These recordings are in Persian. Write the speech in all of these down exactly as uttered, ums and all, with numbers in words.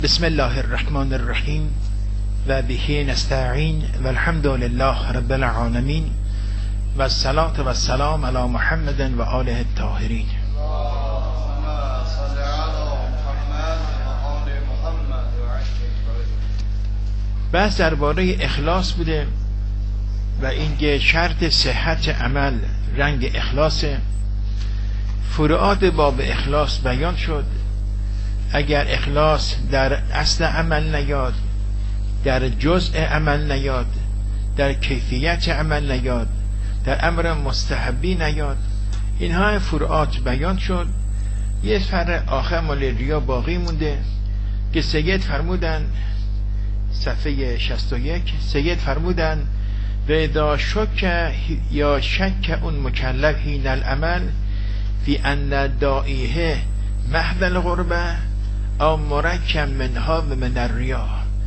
بسم الله الرحمن الرحیم و به نستعین و الحمد لله رب العالمین و الصلاة و السلام علی محمد و آله الطاهرین. بحث درباره اخلاص بوده و اینکه شرط صحت عمل رنگ اخلاص. فروعات باب اخلاص بیان شد. اگر اخلاص در اصل عمل نیاد، در جزء عمل نیاد، در کیفیت عمل نیاد، در امر مستحبی نیاد، اینها فروعات بیان شد. یه فرع آخر مال ریا باقی مونده که سید فرمودن صفحه شصت و یک، سید فرمودن و اذا شک یا شک اون مکلف حین العمل فی ان دائیه محض القربه او مرکب منها و من الریا.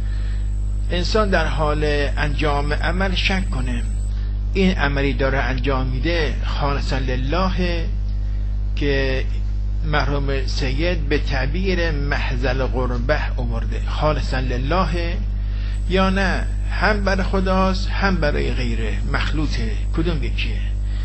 انسان در حال انجام عمل شک کنه این عملی داره انجام میده خالصا لله که مرحوم سید به تعبیر محض القربه آورده، خالصا لله، یا نه هم برای خداست هم برای غیره، مخلوطه، کدوم یکیه؟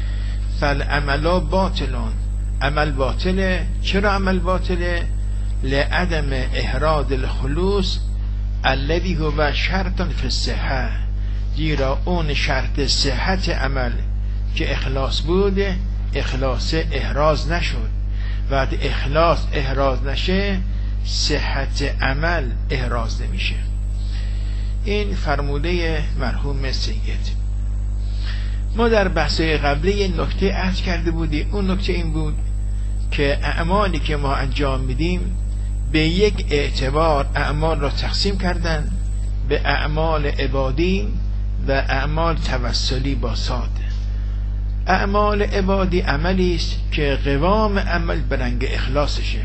فالعمل باطلون، عمل باطله. چرا عمل باطله؟ لعدم احراز الخلوص الذی هو شرط فی الصحه، زیرا اون شرط صحت عمل که اخلاص بوده، اخلاص احراز نشد. وقتی اخلاص احراز نشه صحت عمل احراز نمیشه. این فرموده مرحوم سید. ما در بحث قبلی نکته عرض کرده بودیم. اون نکته این بود که اعمالی که ما انجام میدیم به یک اعتبار اعمال را تقسیم کردن به اعمال عبادی و اعمال توسلی با صاد. اعمال عبادی عملی است که قوام عمل به رنگ اخلاصشه.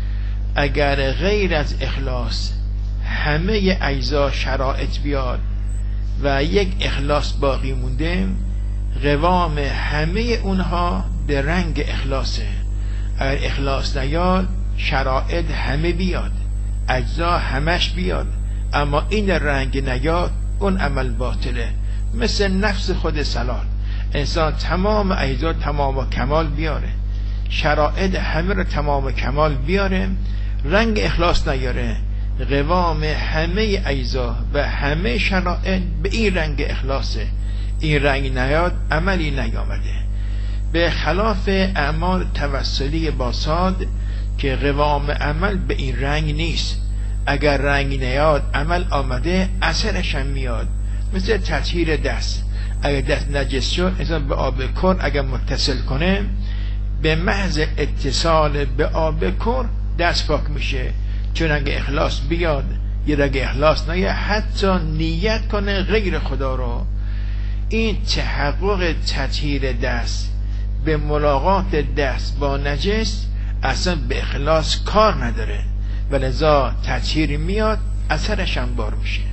اگر غیر از اخلاص همه اجزا شرایط بیاد و یک اخلاص باقی مونده، قوام همه اونها به رنگ اخلاصه. اگر اخلاص نیاد شرایط همه بیاد، اجزا همش بیاد، اما این رنگ نیاد اون عمل باطله. مثل نفس خود سلال، انسان تمام اجزا تمام و کمال بیاره، شرایط همه رو تمام و کمال بیاره، رنگ اخلاص نیاره، قوام همه اجزا و همه شرایط به این رنگ اخلاصه. این رنگ نیاد عملی نیامده. به خلاف اعمال توسلی با صاد که قوام عمل به این رنگ نیست. اگر رنگ نیاد عمل آمده اثرش هم میاد. مثل تطهیر دست، اگر دست نجس شد انسان به آب کر اگر متصل کنه، به محض اتصال به آب کر دست پاک میشه. چون رنگ اخلاص بیاد یه رنگ اخلاص نیاد، حتی نیت کنه غیر خدا رو، این تحقق تطهیر دست به ملاقات دست با نجس اصلا به اخلاص کار نداره، ولذا تطهیر میاد اثرش هم بار میشه.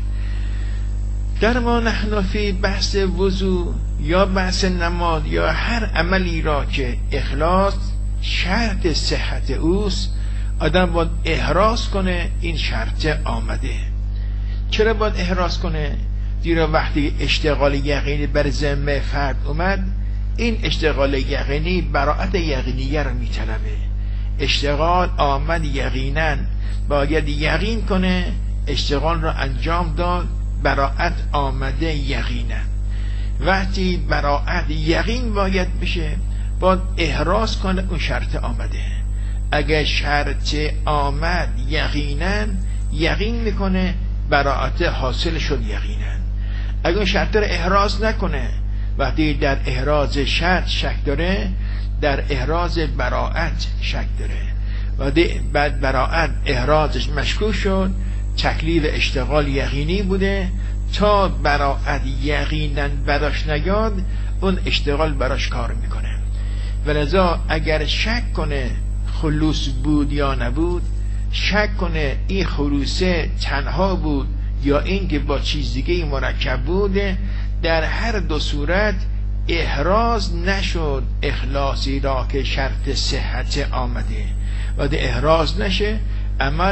در ما نحن فی بحث وضو یا بحث نماز یا هر عملی را که اخلاص شرط صحت اوست، آدم باید احراز کنه این شرط آمده. چرا باید احراز کنه؟ زیرا وقتی اشتغال یقینی بر ذمه فرد اومد، این اشتغال یقینی براءت یقینیه رو میطلبه. اشتغال آمد یقینا، باید یقین کنه اشتغال رو انجام داد، براءت آمده یقینا. وقتی براءت یقین باید بشه، باید احراز کنه اون شرط آمده. اگر شرط آمد یقینا، یقین میکنه براءت حاصل شد یقینا. اگر شرط رو احراز نکنه، وقتی در احراز شرط شک داره، در احراز براءت شک داره. وقتی بعد براءت احرازش مشکوک شد، تکلیف اشتغال یقینی بوده، تا براءت یقینا براش نیاد اون اشتغال براش کار میکنه. ولذا اگر شک کنه خلوص بود یا نبود، شک کنه این خلوصه تنها بود یا این که با چیز دیگه مرکب بوده، در هر دو صورت احراز نشد اخلاصی را که شرط صحت آمده. وقتی احراز نشه عمل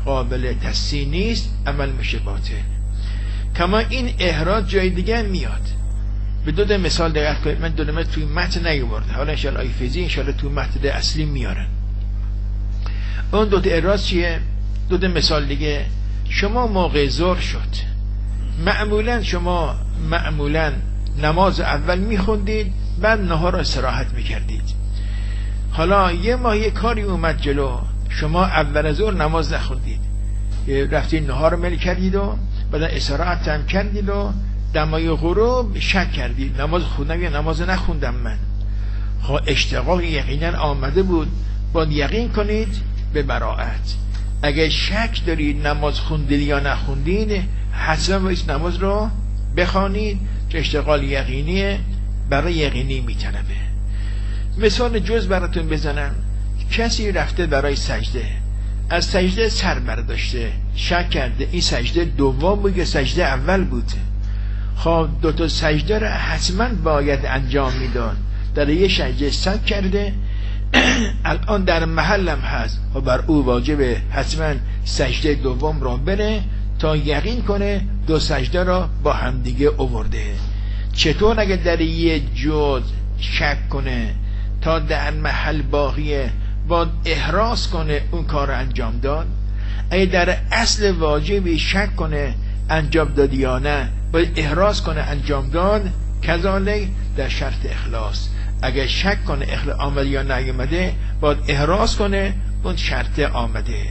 قابل تصحیح نیست، عمل میشه باطل. کما این احراز جای دیگه میاد. به دو, دو مثال دقت کنید، من دو تا توی متن نیاوردم، حالا ان شاء الله ایفزی ان شاء الله تو متن اصلی میارن. اون دو تا احراز چیه؟ دو تا مثال دیگه. شما موقع ظهر شد، معمولا شما معمولا نماز اول میخوندید، بعد نهار استراحت میکردید. حالا یه ماه یه کاری اومد جلو، شما اول از ظهر نماز نخوندید، رفتید نهار مل کردید و بعد استراحت هم کردید و دمای غروب شک کردید نماز خوندم یا نماز نخوندم من. خب اشتغال یقینا آمده بود، باید یقین کنید به براءت. اگه شک دارید نماز خوندید یا نخوندید، حتما باید نماز رو بخوانید که اشتغال یقینیه، برای یقینی میطلبه. مثال جز براتون بزنم. کسی رفته برای سجده، از سجده سر برداشته، شک کرده این سجده دوم بود یا سجده اول بود. خب دو تا سجده را حتما باید انجام میداد. در یه سجده شک کرده، الان در محلم هست و بر او واجبه حتما سجده دوم را بره تا یقین کنه دو سجده را با همدیگه آورده. چطور اگه در یه جز شک کنه تا در محل باقیه، باید احراز کنه اون کار رو انجام داد؟ اگه در اصل واجبی شک کنه انجام دادی یا نه، باید احراز کنه انجام داد. کذالک در شرط اخلاص، اگه شک کنه اخلاص آمده یا نیامده، باید احراز کنه اون شرط آمده.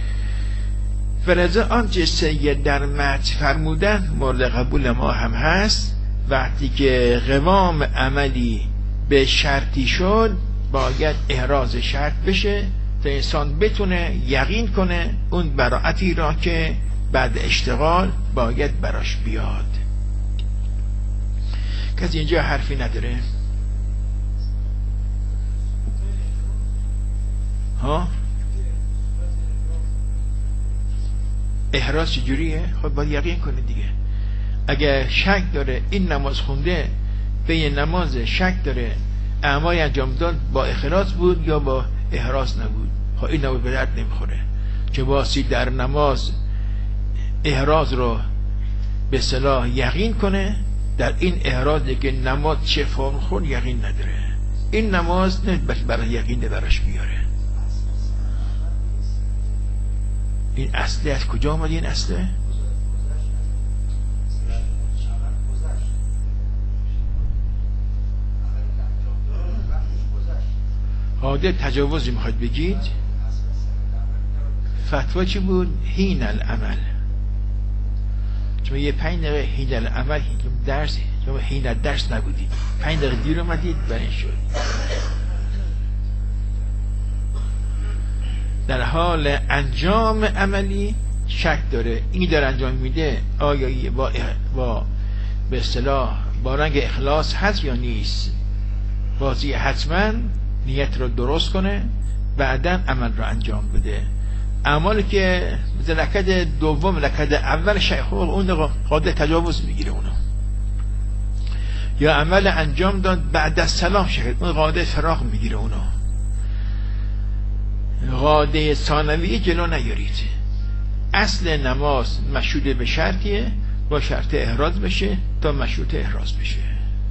فرض آنچه سید در متن فرمودن مورد قبول ما هم هست. وقتی که قوام عملی به شرطی شد، باید احراز شرط بشه تا انسان بتونه یقین کنه اون براعتی را که بعد اشتغال باید براش بیاد. کسی اینجا حرفی نداره؟ ها؟ احراز چجوریه؟ خب باید یقین کنه دیگه. اگه شک داره این نماز خونده، به یه نماز شک داره اعمال انجام داد با اخلاص بود یا با احراز نبود، خب این نماز به درد نمیخوره. که واسی در نماز احراز رو به صلاح یقین کنه، در این احرازی که نماز چه فرم خورد یقین نداره، این نماز نه برای یقین براش بیاره. این اصله از کجا آمد؟ این اصله عاده تجاوزی میخواید بگید؟ فتوا چی بود؟ حین العمل. شما یه پنج دقیقه حین العمل درس، شما حین درس نبودید، پنج دقیقه دیر اومدید برای این شد. در حال انجام عملی شک داره، این در انجام میده آیا با, با به اصطلاح با رنگ اخلاص هست یا نیست. بازی حتما نیت رو درست کنه، بعدا عمل رو انجام بده. اعمالی که مثل رکعت دوم رکعت اول شیخ اون قاعده تجاوز میگیره اونو، یا عمل انجام داد بعد از سلام شیخ اون قاعده فراغ میگیره اونو. قاعده ثانویه جلو نیارید. اصل نماز مشروط به شرطیه، با شرط احراز بشه تا مشروط احراز بشه.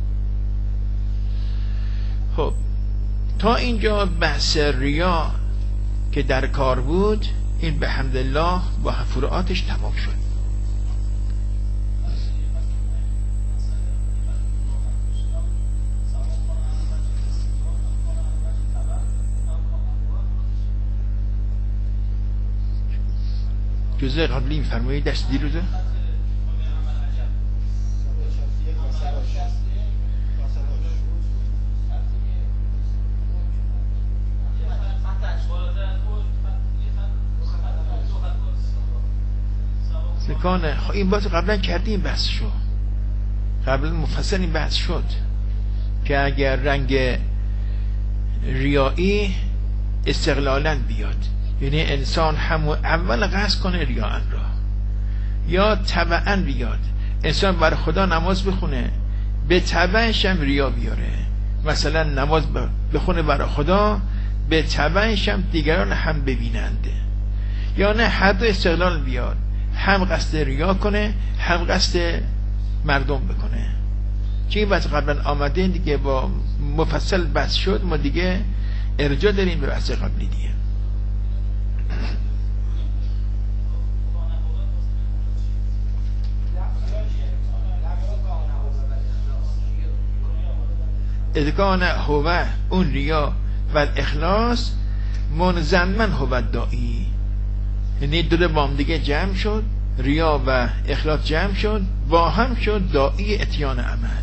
خب تا اینجا بحث ریا که در کار بود، این به حمدالله با فروعاتش تمام شد. جزء قبلی میفرمایید درس دیروزه؟ سکانه خب این باز قبلا کردیم بحث شد، قبلا مفصل این بحث شد که اگر رنگ ریایی استقلالا بیاد، یعنی انسان همون اول قصد کنه ریاءن را، یا تبعا بیاد انسان برای خدا نماز بخونه به تبعش هم ریا بیاره. مثلا نماز بخونه برای خدا، به تبعش هم دیگران هم ببیننده. یا نه هر دو استقلال بیاد، هم قصد ریا کنه هم قصد مردم بکنه. چه این بحث قبلا آمده دیگه، با مفصل بحث شد، ما دیگه ارجاع داریم به بحث قبلی دیگه. اذ کان هو اون ریا و اخلاص منضمن هو داعی، یعنی دو با هم دیگه جمع شد، ریا و اخلاص جمع شد، با هم شد داعی اتیان عمل.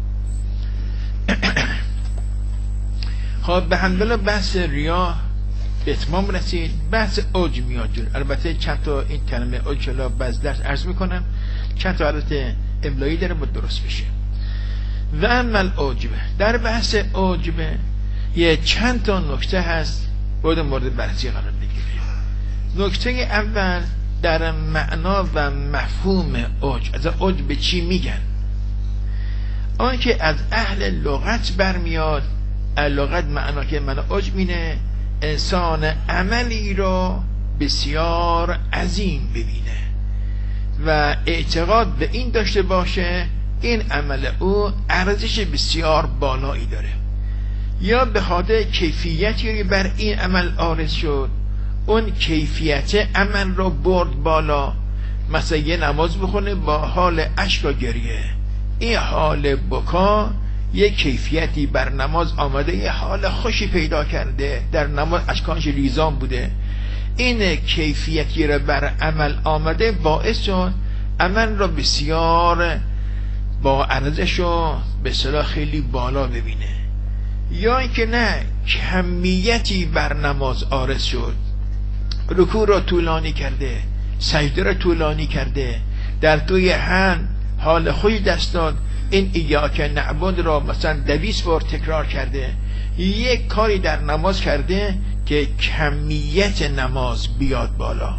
خب به حمدالله بحث ریا به اتمام رسید. بحث عجب میاد جلو. البته چند تا این کلمه عجب بعض درس عرض میکنم، چند تا حالت املایی داره با درست بشه. و عمل عجب، در بحث عجب یه چند تا نکته هست باید مورد بررسی قرار بگیره. نکته اول در معنا و مفهوم عجب. از عجب چی میگن؟ آن که از اهل لغت برمیاد. لغت معنا که من عجب اینه انسان عملی رو بسیار عظیم ببینه و اعتقاد به این داشته باشه این عمل او ارزش بسیار بالایی داره، یا به خاطر کیفیتی بر این عمل عارض شد، اون کیفیت عمل رو برد بالا. مثلا یه نماز بخونه با حال اشک و گریه، این حال بکا یه کیفیتی بر نماز آمده، یه حال خوشی پیدا کرده، در نماز اشکانش ریزان بوده، این کیفیتی رو بر عمل آمده باعث شد عمل رو بسیار با ارزش و به اصطلاح خیلی بالا ببینه. یا اینکه نه کمیتی بر نماز عارض شد، رکوع را طولانی کرده، سجده را طولانی کرده، در توی هم حال خوش دست داد، این ایاک نعبد را مثلا دویست بار تکرار کرده، یک کاری در نماز کرده که کمیت نماز بیاد بالا.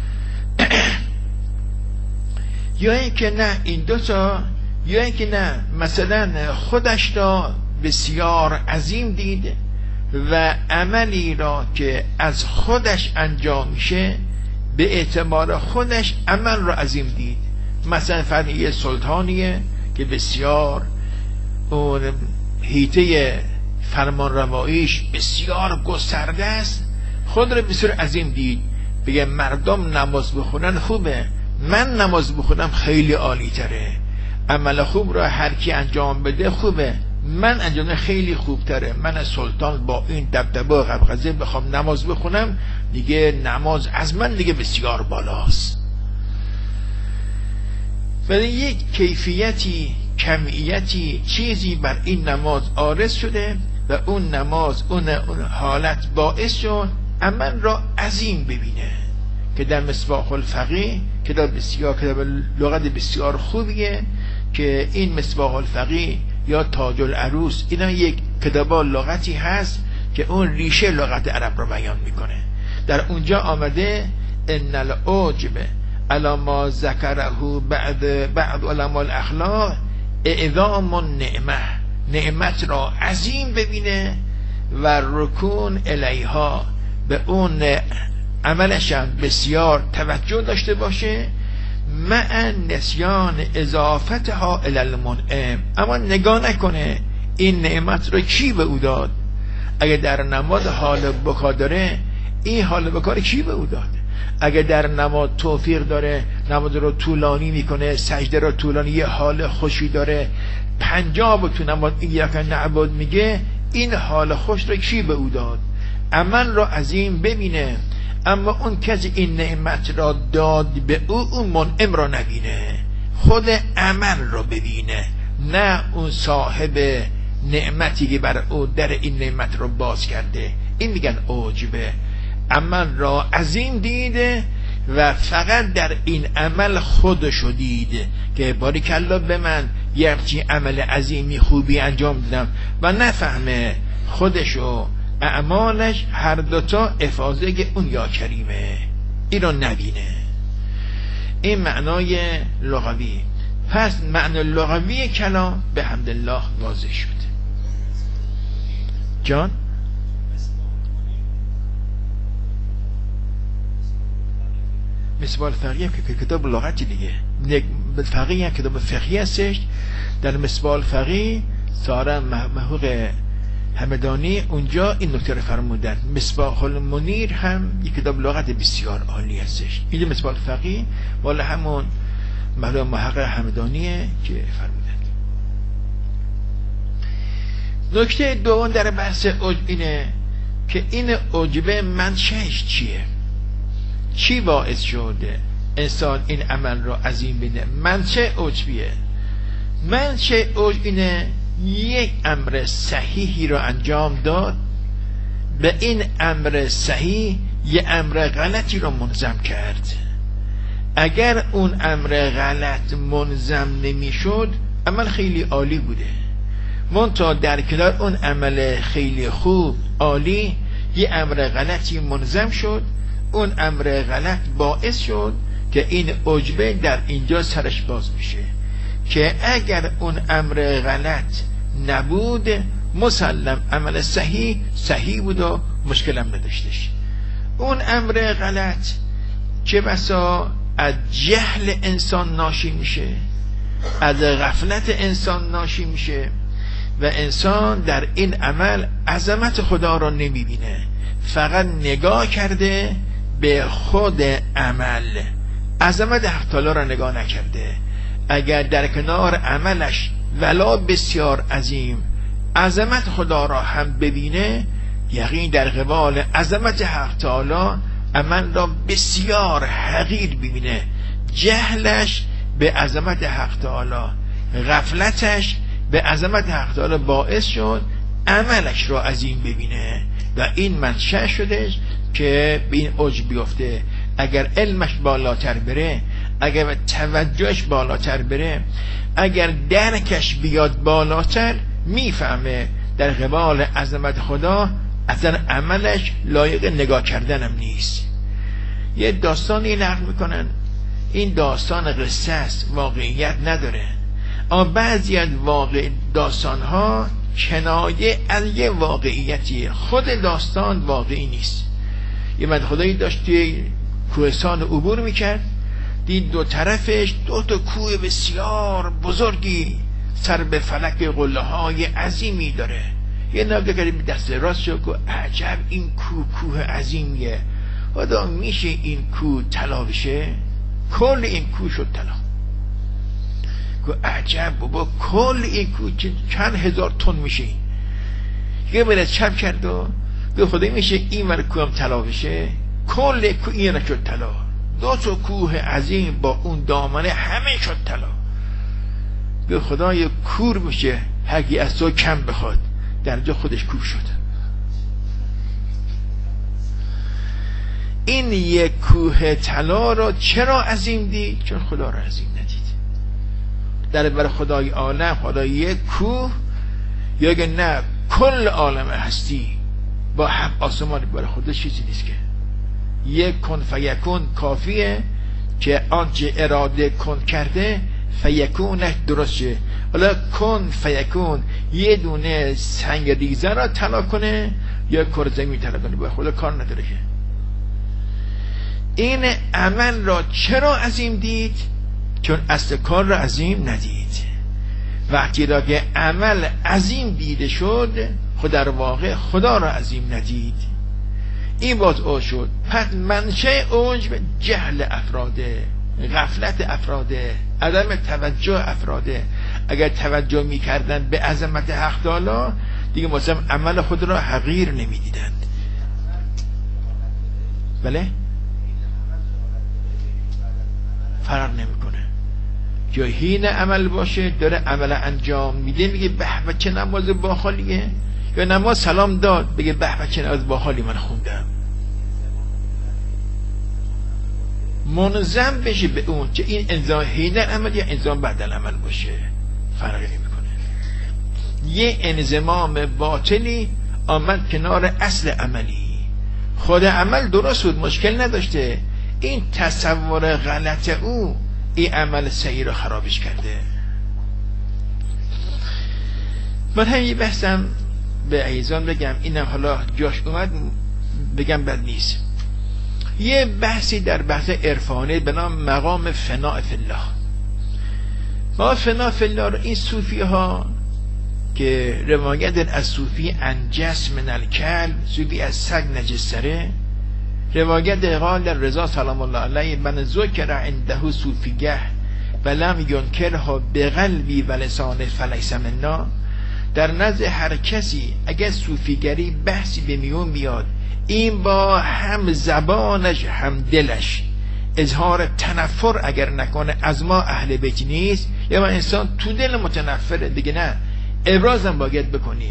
یا اینکه نه این دو تا، یا اینکه نه مثلا خودش را بسیار عظیم دید و عملی را که از خودش انجام میشه به اعتبار خودش عمل را عظیم دید. مثلا فرض یه سلطانیه که بسیار اون هیته فرمان رواییش بسیار گسترده است، خود را بسیار عظیم دید، بگه مردم نماز بخونن خوبه، من نماز بخونم خیلی عالی تره، عمل خوب را هر کی انجام بده خوبه، من انجام خیلی خوب تره، من سلطان با این دبدبه و غبغبه بخوام نماز بخونم دیگه نماز از من دیگه بسیار بالاست. ولی یک کیفیتی، کمیتی، چیزی بر این نماز عارض شده و اون نماز، اون, اون حالت باعث شد عمل را عظیم ببینه، که در مصباح الفقیه کتاب بسیار کتاب لغت بسیار خوبیه، که این مصباح الفقیه یا تاج العروس اینا یک کتاب لغتی هست که اون ریشه لغت عرب رو بیان میکنه. در اونجا آمده ان العجب علی ما ذکره بعد بعد علماء الاخلاق اعظام النعمه، نعمت را عظیم ببینه و رکون الیها، به اون عملش هم بسیار توجه داشته باشه، مع نسیان اضافتها الی المنعم، اما نگاه نکنه این نعمت رو کی به او داد. اگه در نماز حال بکا داره، این حال بکا رو کی به او داد؟ اگه در نماز توفیق داره، نماز رو طولانی میکنه، سجده رو طولانی، یه حال خوشی داره، پنجاب تو نماز ایاک نعبد میگه، این حال خوش رو کی به او داد؟ عمل رو عظیم ببینه، اما اون کسی این نعمت را داد به او، اون منعم را نبینه، خود عمل را ببینه، نه اون صاحب نعمتی که بر او در این نعمت را باز کرده. این میگن عجبه، عمل را عظیم دیده و فقط در این عمل خودشو دیده که باریکالله به من یه همچین عمل عظیمی خوبی انجام دادم، و نفهمه خودشو اعمالش هر دوتا افاضه اون یا کریمه، این رو نبینه. این معنای لغوی. پس معنی لغوی کلام به حمدالله واضح شد. جان مسبال فقیه که کتاب لغتی دیگه، فقیه هم کتاب فقهی هستش. در مسبال فقیه سارا محقوق همدانی اونجا این نکته رو فرمودن. مصباح المنیر هم یک کتاب لغت بسیار عالی هستش. این مصباح فقیه والا همون مرحوم محقق همدانیه که فرمودن. نکته دوم در بحث عجب اینه که این عجبه منشأش چیه؟ چی باعث شده انسان این عمل را عظیم بینه؟ منشأ عجبیه. منشأ عجب اینه یک امر صحیحی را انجام داد، به این امر صحیح یه امر غلطی را منظم کرد. اگر اون امر غلط منظم نمیشد عمل خیلی عالی بوده، منتها در کنار اون عمل خیلی خوب عالی یه امر غلطی منظم شد. اون امر غلط باعث شد که این عجبه در اینجا سرش باز میشه که اگر اون امر غلط نبود مسلم عمل صحیح صحیح بود و مشکلم نداشتش. اون امر غلط چه بسا از جهل انسان ناشی میشه، از غفلت انسان ناشی میشه و انسان در این عمل عظمت خدا را نمیبینه، فقط نگاه کرده به خود عمل، عظمت حق تعالی را نگاه نکرده. اگر در کنار عملش ولا بسیار عظیم عظمت خدا را هم ببینه، یقین در قبال عظمت حق تعالی عمل را بسیار حقیر ببینه. جهلش به عظمت حق تعالی، غفلتش به عظمت حق تعالی باعث شد عملش را عظیم ببینه و این منشأ شدش که به این عجب بیفته. اگر علمش بالاتر بره، اگر توجهش بالاتر بره، اگر درکش بیاد بالاتر، میفهمه در قبال عظمت خدا اصلا عملش لایق نگاه کردنم نیست. یه داستانی نقل میکنن، این داستان قصه است، واقعیت نداره، اما بعضی از واقع داستانها کنایه از یه واقعیتی، خود داستان واقعی نیست. یه مرد خدایی داشت توی کوهستان عبور میکرد، دید دو طرفش دو تا کوه بسیار بزرگی سر به فلک قله های عظیمی داره. یه نگاه کرد دست راست شد که عجب این کوه کوه عظیمیه، آدم میشه این کوه طلا بشه؟ کل این کوه شد طلا. که عجب بابا کل این کوه چند هزار تن میشه. یه برد چپ کرد و به خدایی میشه این ور کوه هم طلا بشه؟ کل کوه این شد طلا. دو تا کوه عظیم با اون دامنه همه شد طلا. به خدای کور میشه هرکی از تو کم بخواد، در جا خودش کور شد. این یک کوه طلا را چرا عظیم دید؟ چون خدا را عظیم ندید. در بر خدای عالم خدای یک کوه، یا اگه نه کل عالم هستی با هفت آسمان برای خدا چیزی نیست که یک کن فیکون کافیه که آنچه اراده کن کرده فیکونش درست شه. حالا کن فیکون یه دونه سنگ ریزه را طلا کنه یا کره زمین طلا کنه، با خدا کار نداره که. این عمل را چرا عظیم دید؟ چون اصل کار را عظیم ندید. وقتی را که عمل عظیم دیده شد، خود در واقع خدا را عظیم ندید. این باز او شد. پس منشأ عجب جهل افراده، غفلت افراده، عدم توجه افراده. اگر توجه میکردن به عظمت حق تعالی دیگه مثلا عمل خود را حقیر نمیدیدند. بله؟ فرق نمیکنه. یا هین عمل باشه داره عمل انجام میده، میگه به به چه نماز باحالیه، یا نماز سلام داد بگه به به چه نماز باحالی من خوندم. منظم بشه به اون که این انظام هین عمل یا انظام بعد العمل باشه، فرق نمیکنه. یه انضمام باطلی آمد کنار اصل عملی، خود عمل درست بود، مشکل نداشته، این تصور غلط او این عمل صحیح رو خرابش کرده. من هم یه بحثم به ایزان بگم، اینم حالا جاش اومد بگم بد نیست. یه بحثی در بحث عرفانی به نام مقام فناء فی الله. ما فناء فی الله رو این صوفی ها که روایت از صوفی انجس من الکلب، صوفی از سگ نجسره، روایت قال رضا سلام الله علیه من ذکر عنده صوفیه ولم ینکرها بقلبی و لسان فلیس منا. در نزد هر کسی اگر صوفیگری بحثی به میون بیاد، این با هم زبانش هم دلش اظهار تنفر اگر نکنه از ما اهل بیت نیست، یا من انسان تو دل متنفره دیگه، نه ابرازم باید بکنی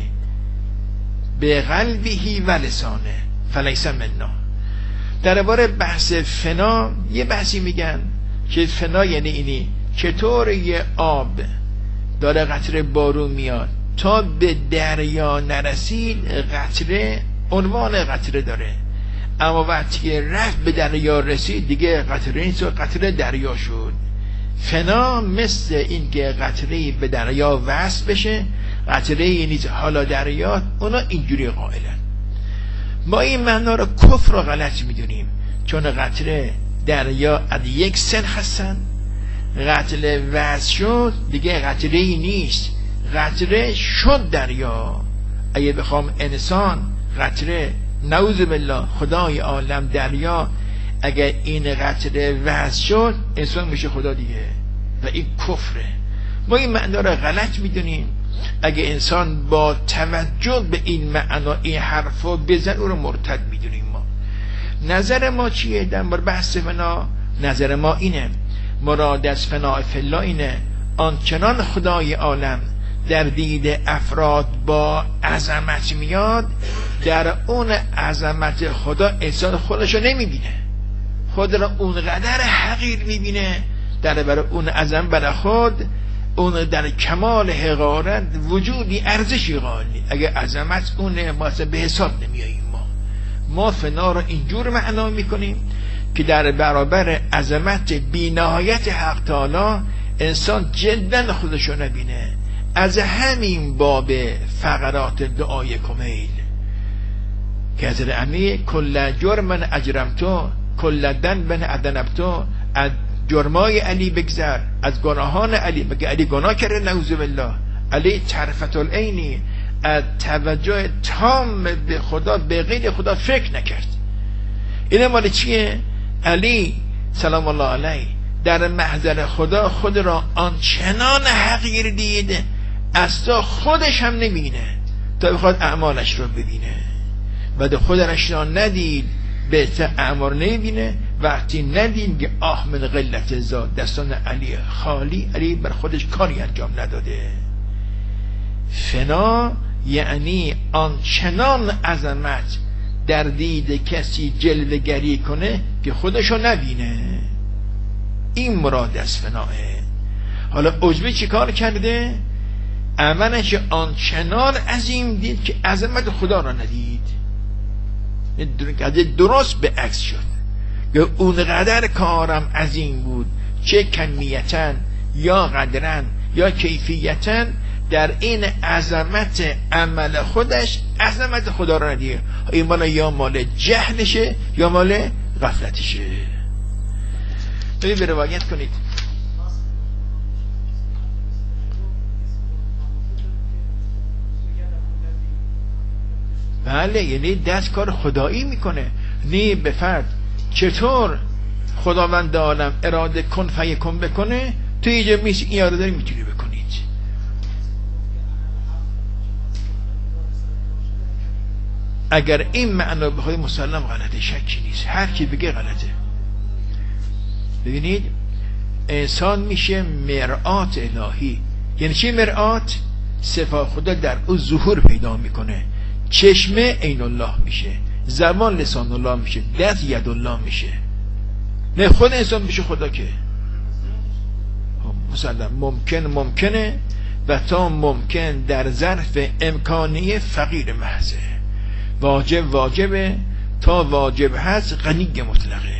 به قلبی و لسانه فلیس منا. در باره بحث فنا یه بحثی میگن که فنا یعنی اینی چطور یه آب داره قطره بارون میاد تا به دریا نرسید، قطره عنوان قطره داره، اما وقتی رفت به دریا رسید دیگه قطره نیست و قطره دریا شد. فنا مثل این که قطره به دریا وصل بشه، قطره نیست حالا دریا، اونا اینجوری قائلن. ما این معنا رو کفر رو غلط میدونیم، چون قطره دریا از یک سن هستن، قطره وصل شد دیگه قطره ای نیست، قطره شد دریا. اگه بخوام انسان قطره نعوذ بالله خدای عالم دریا، اگر این قطره وصل شد انسان میشه خدا دیگه، و این کفره. ما این معنا رو غلط میدونیم. اگه انسان با توجه به این معنا این حرفو بزن او رو مرتد میدونیم. ما نظر ما چیه در مورد بحث فنا؟ نظر ما اینه مراد از فناء فی الله اینه آنچنان خدای عالم در دید افراد با عظمت میاد، در اون عظمت خدا انسان خودشو نمیبینه، خود را اونقدر حقیر میبینه، در برای اون عظمت برای خود اون در کمال حقارت وجودی ارزشی قائلی. اگه عظمت اونه ما به حساب نمیاییم. ما ما فنا رو اینجور معنا میکنیم که در برابر عظمت بی‌نهایت حق تعالی انسان جدا خودشو نبینه. از همین باب فقرات دعای کمیل که از امی کل جرم اجرمتو کل دنب ادنبتو، از جرمای علی بگذر، از گناهان علی، بگه علی گناه کرده نعوذ بالله، علی طرفت العینی، از توجه تام به خدا به غیر خدا فکر نکرد. این مال چیه؟ علی سلام الله علیه در محضر خدا خود را آنچنان حقیر دید اصلا خودش هم نبینه تا بخواد اعمالش رو ببینه، و در خودش را ندید بهتر اعمال نبینه. وقتی ندید که آه من غلت ذات، دستان علی خالی، علی بر خودش کاری انجام نداده. فنا یعنی آنچنان عظمت در دید کسی جلوه‌گری کنه که خودشو نبینه. این مراد از فناه. حالا عجبی چی کار کرده؟ عملش آنچنان عظیم دید که عظمت خدا را ندید، درست به عکس شد که اونقدر کارم عظیم بود، چه کمیتاً یا قدراً یا کیفیتاً، در این عظمت عمل خودش عظمت خدا را ندید. این مال یا مال جهلشه یا مال غفلتشه. ببین روایت کنید. بله، یعنی دست کار خدایی میکنه، نه به فرد. چطور خداوند عالم اراده کن فیکون بکنه، تو اینجا میشه این اراده میتونی بکنید. اگر این معنا بخواد مسلم غلطه، شکی نیست، هر کی بگه غلطه. ببینید انسان میشه مرآت الهی. یعنی چی مرآت؟ صفات خدا در او ظهور پیدا میکنه. چشمه عین الله میشه، زبان لسان الله میشه، دست ید الله میشه. نه خود انسان میشه خدا که مثلا ممکن ممکنه و تا ممکن در ظرف امکانی فقیر محضه، واجب واجبه تا واجب هست غنی مطلقه.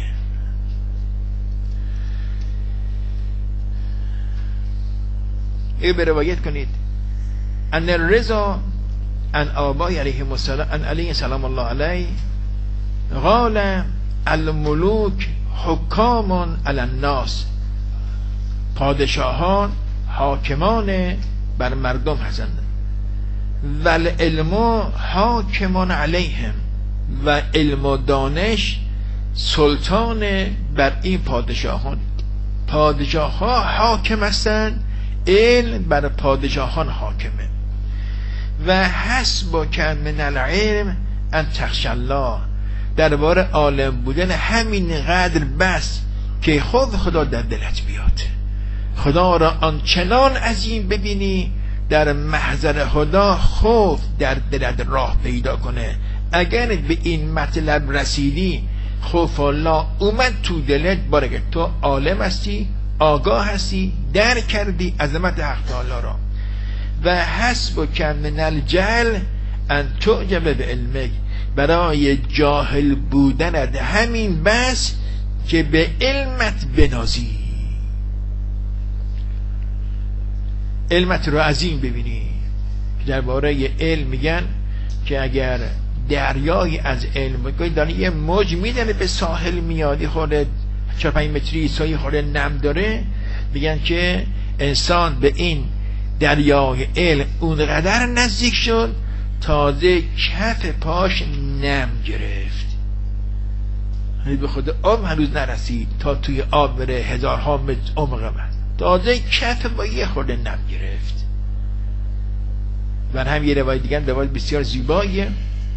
ای به روایت کنید ان الرضا ان آبای علیهم السلام ان علیه سلام الله علیه قال الملوک حکامون علی الناس، پادشاهان حاکمان بر مردم هستند، و العلم حاکمان علیهم، و علم و دانش سلطان بر این پادشاهان. پادشاه ها حاکم هستند، علم بر پادشاهان حاکمه. و حسبک من العلم ان تخشی الله، درباره عالم بودن همین قدر بس که خود خدا در دلت بیاد، خدا را آنچنان عظیم ببینی در محضر خدا خوف در دلت راه پیدا کنه. اگر به این مطلب رسیدی، خوف الله اومد تو دلت، باره تو عالم هستی، آگاه هستی، درک کردی عظمت حق تعالی را. و حسبک من الجهل ان تعجب بعلمک، برای جاهل بودنت همین بس که به علمت بنازی، علمت رو عظیم ببینی. درباره علم میگن که اگر دریای از علم داره یه موج میدنه به ساحل میادی خورده چهار پنج متری سایی خورده نم داره، میگن که انسان به این دریای علم اونقدر نزدیک شد تازه کف پاش نم گرفت، به خود آب هنوز نرسید تا توی آب بره هزارها متر عمق من، تازه کف با یه خورده نم گرفت. و هم یه روایت دیگه، روایت بسیار زیباییه،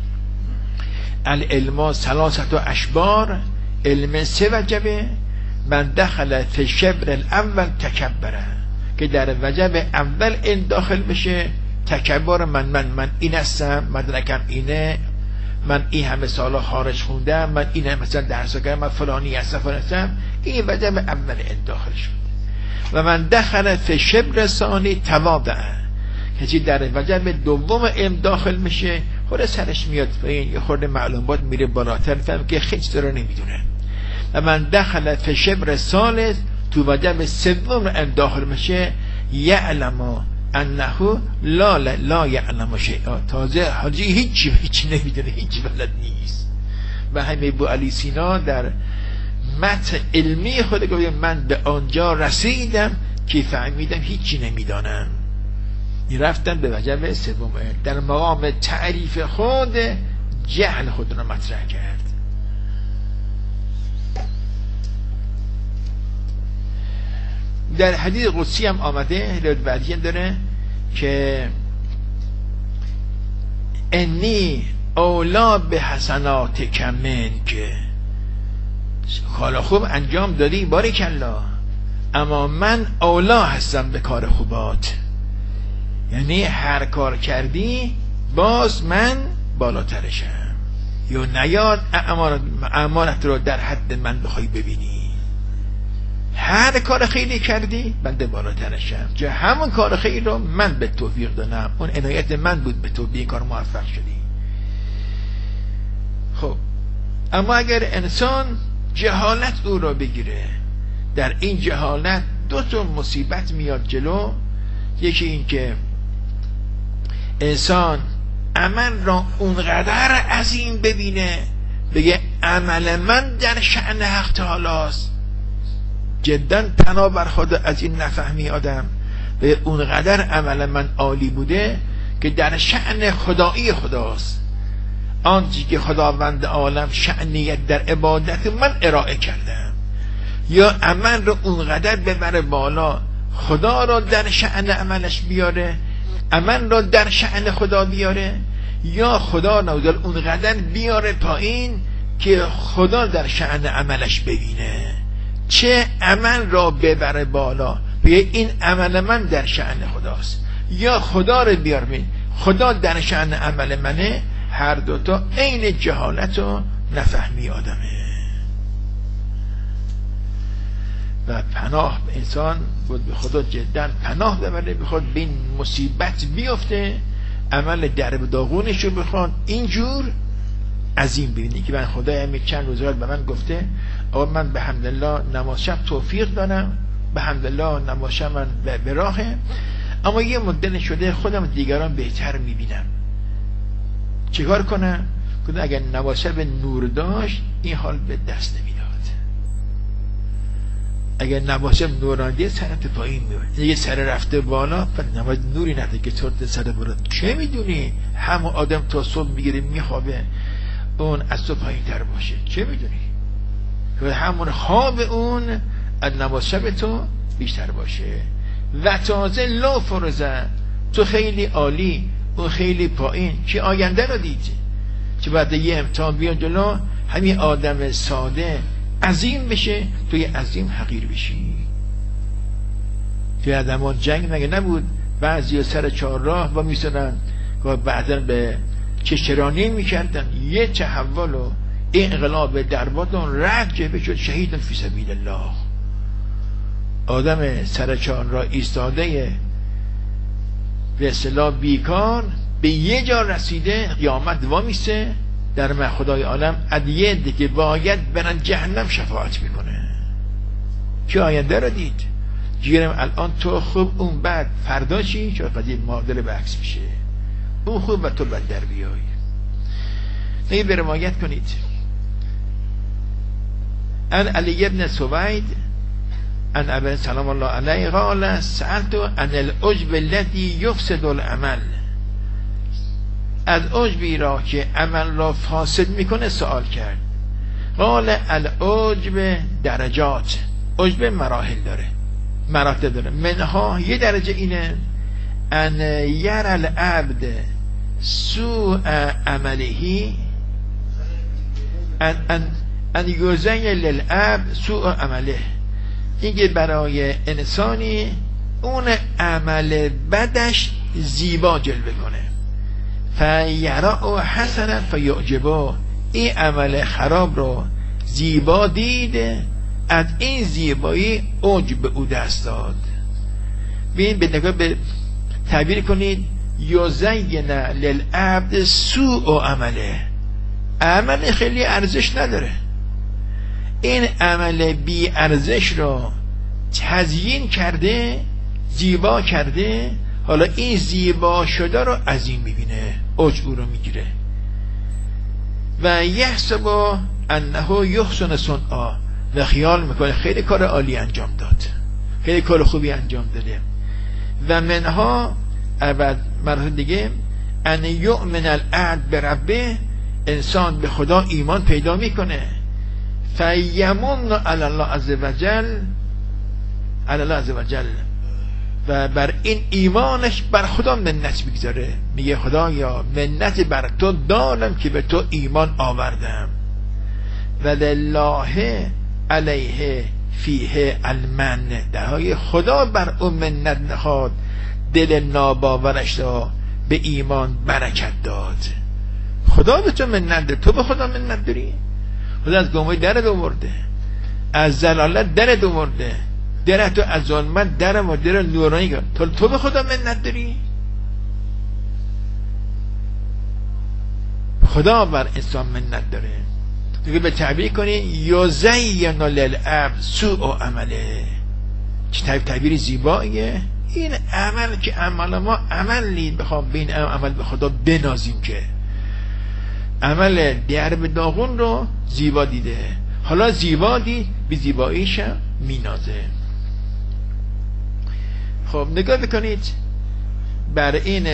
العلم ثلاثت و اشبار، علم سه وجبه، من دخل فی شبر الاول تکبره، که در وجب اول این داخل بشه تکبر، من من من این هستم، مدرکم اینه، من این همه سالا خارج خوندم، من این همه مثلا درس کردم، من فلانی هستم فلانی هستم، این وجب اول این داخل شد. و من دخل فی شبر ثانی تواضع، کسی در وجب دوم علم داخل میشه خود سرش میاد پایین، یه خورده معلومات میره بالاتر، فهم که خیلی رو نمیدونه. و من دخل فی شبر ثالث، تو وجب سوم علم داخل میشه، یعلم انه لا لا یعلم شیئا، تازه حاجی هیچی هیچی نمیدونه، هیچی بلد نیست. و همین ابو علی سینا در متن علمی خود گفت من به آنجا رسیدم که فهمیدم هیچی نمیدانم. رفتن به وجب سوم، در مقام تعریف خود جهل خود را مطرح کرد. در حدیث قدسی هم آمده، روایت بعدی داره که انی اولا به حسنات کمن، که کار خوب انجام دادی باریکالله، اما من اولا هستم به کار خوبات، یعنی هر کار کردی باز من بالاترشم، یا نیاد اعمالت رو در حد من بخوای ببینی، هر کار خیلی کردی بنده بالاترشم، که همون کار خیلی رو من به توفیق دادم، اون عنایت من بود به تو به این کار موفق شدی. خب اما اگر انسان جهالت او را بگیره، در این جهالت دو تا مصیبت میاد جلو. یکی این که انسان عمل را اونقدر عظیم ببینه، بگه عمل من در شأن حق تعالی است، جدا پناه بر خود از این نفهمی آدم، به اونقدر عمل من عالی بوده که در شأن خدایی خداست، آنچه که خداوند عالم شأنیت در عبادت من ارائه کردم، یا عمل رو اونقدر ببره بالا خدا را در شأن عملش بیاره، عمل را در شأن خدا بیاره، یا خدا نوزال اونقدر بیاره پایین که خدا در شأن عملش ببینه، چه عمل را ببره بالا بگه این عمل من در شأن خداست، یا خدا رو بیار بین خدا در شأن عمل منه. هر دوتا عین جهالت و نفهمی آدمه. و پناه انسان بود به خدا جدا پناه ببره، بخواد به این مصیبت بیفته، عمل درب داغونش رو بخواد اینجور عظیم ببینی که من خدا همین چند روز به من گفته آقا من به حمدالله نماز شب توفیق دارم، به حمدالله نماز شب من به راهه، اما یه مدت شده خودم دیگران بهتر میبینم، چیکار کنم؟ که اگر نواسب نور داشت این حال به دست نمیداد. اگر نواسب نورانیه سرت پایین میاد، یه سر رفته بالا و نواسب نوری نداره که طورت سر بالا. چه میدونی همون آدم تا صبح میگیره میخوابه اون از تو پایین تر باشه؟ چه میدونی که همون خواب اون از نواسب تو بیشتر باشه؟ و تازه لا فرزه تو خیلی عالی اون خیلی پایین. چه آینده رو دیدی که بعد یه امتحان بیان جلو همین آدم ساده عظیم بشه توی عظیم حقیر بشی. توی آدمان جنگ مگه نبود بعضی سر چهار راه با میسنن که بعدن به چشرانی میکردن یه تحول و انقلاب دربادون رفت جبه شد شهیدن فی سبیل الله. آدم سر چهار راه ایستاده به اصطلاح بیکار به یه جا رسیده قیامت وامیسته در من خدای عالم ادیه دیگه باید برن جهنم شفاعت میکنه. که آینده رو دید جیرم الان تو خوب اون بعد فردا چی؟ چون قضیه معادله به عکس میشه. اون خوب و تو بد در بیای. نگه به روایت کنید ان علی ابن سوید ان ابن سلام الله علیه قال سألتو ان العجب الذی یفسد العمل، از عجبی را که عمل را فاسد میکنه سوال کرد. قال العجب درجات، عجب مراحل داره، مراتب داره. منها یه درجه اینه ان یر العبد سوء عمله ان ان ان یزین للعبد سوء عمله، اینکه برای انسانی اون عمل بدش زیبا جلوه کنه. فیرا حسنا فیعجبه، این عمل خراب رو زیبا دید، از این زیبایی عجب به او دست داد. ببین به نگاه به تعبیر کنید یزین للعبد سوء عمله، عمل خیلی ارزش نداره، این عمل بی ارزش رو تزیین کرده زیبا کرده، حالا این زیبا شده رو عظیم میبینه، عجب رو میگیره. و یحسب انه یحسن صنعا، و خیال میکنه خیلی کار عالی انجام داد، خیلی کار خوبی انجام داده. و منها بعد مرحله دیگه ان یؤمن العبد بربه، انسان به خدا ایمان پیدا میکنه. فیمن علی الله عز وجل، علی الله عز وجل، و بر این ایمانش بر خدا منت میگذاره، میگه خدایا منت بر تو دارم که به تو ایمان آوردم. و لله علیه فیه المن، در های خدا بر اون منت نخواد، دل ناباورش را به ایمان برکت داد. خدا به تو منت ده، تو به خدا منت داری؟ خدا از گماهی درت آورده، از زلالت درت آورده، درت تو از ظلمت در و در نورانی کرد، تو تو به خدا منت داری؟ خدا بر انسان منت داره. دیگه به تعبیر کنی یزین للعبد سوء عمله، چه تعبیر زیباییه. این عمل که عمل ما عملی بخوام بین عمل به خدا بنازیم، که عمل درب داغون رو زیبا دیده، حالا زیبا دید به زیباییش مینازه. خب نگاه بکنید بر این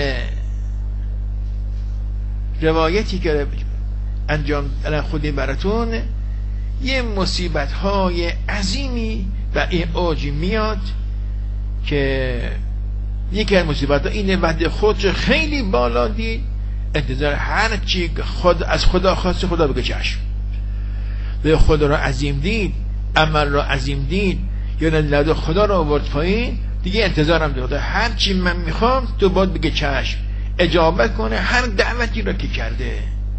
روایتی که انجام خودی براتون، یه مصیبت های عظیمی و این اوجی میاد که یکی از مصیبت ها اینه بعد خودش خیلی بالا دید، انتظار هر چی خود از خدا خواست خدا بگه چشم، به خدا را عظیم دید، عمل را عظیم دید، یا نه خدا را آورد پایین، دیگه انتظارم داده هر چی من میخوام تو باید بگه چشم، اجابت کنه هر دعوتی را که کرده.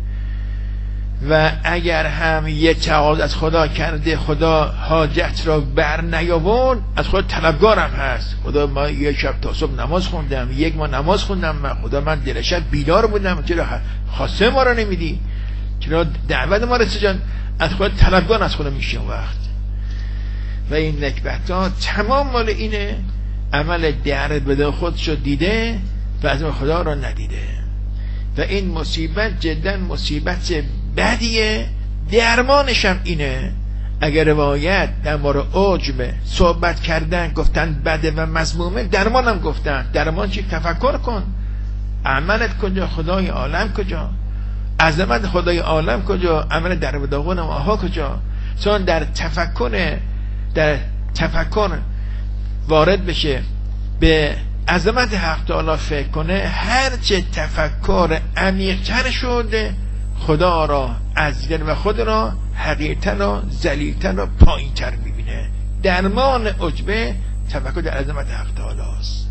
و اگر هم یه تعهد از خدا کرده، خدا حاجت را بر نیاورد، از خدا طلبگارم هست. خدا ما یک شب تا صبح نماز خوندم، یک ما نماز خوندم من، خدا من دل شب بیدار بودم، چرا خواسته ما را نمیدی؟ چرا دعوت ما را سجن؟ از خدا طلبگار از خدا میشه وقت. و این نکبت ها تمام مال اینه، عمل درد بده خودشو دیده و از خدا را ندیده. و این مصیبت جدا مصیبت بدیه. درمانش هم اینه. اگر روایت در مورد عجب صحبت کردن گفتن بده و مذمومه، درمان هم گفتن. درمان چی؟ تفکر کن، عملت کجا، خدای عالم کجا، عظمت خدای عالم کجا، عمل در بداغون ماها کجا. چون در تفکر در تفکر وارد بشه، به عظمت حق تعالی فکر کنه، هرچه تفکر عمیق‌تر شده خدا را عزیزتر و خود را حقیرتر و ذلیل‌تر و پایین‌تر می‌بینه. درمان عجبه تفکر در عظمت حق تعالی است.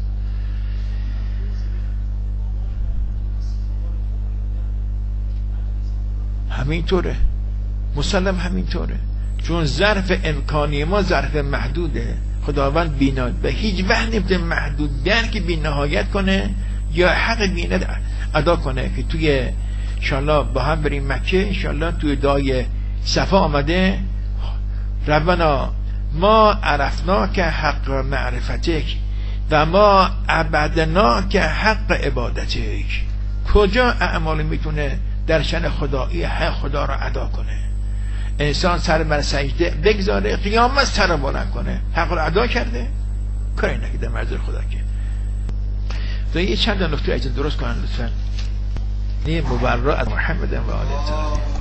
همینطوره، مسلم همینطوره. چون ظرف امکانی ما ظرف محدوده. خداوند بیناد و هیچ وقت نمیتونه محدود درک بی نهایت کنه یا حق بیناد ادا کنه. که توی انشالله با هم بریم مکه، انشالله توی دعای صفا آمده ربنا ما عرفنا که حق معرفتک و ما عبدنا که حق عبادتک. کجا اعمال میتونه در شأن خدایی حق خدا را ادا کنه؟ انسان سر بر سجده بگذاره، قیامت سر بلند کنه، حق را ادا کرده؟ کاری نکرده مرض خدا که. تو یه چند نکته اجازه درست کنن لطفا. نه مبرا از محمد و آله